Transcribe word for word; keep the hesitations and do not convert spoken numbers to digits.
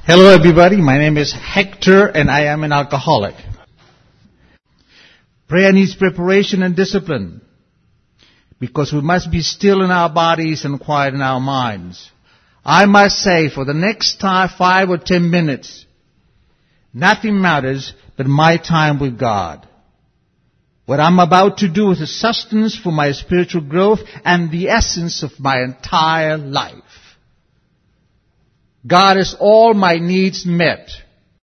Hello everybody, my name is Hector and I am an alcoholic. Prayer needs preparation and discipline because we must be still in our bodies and quiet in our minds. I must say, for the next time, five or ten minutes, nothing matters but my time with God. What I'm about to do is a sustenance for my spiritual growth and the essence of my entire life. God has all my needs met.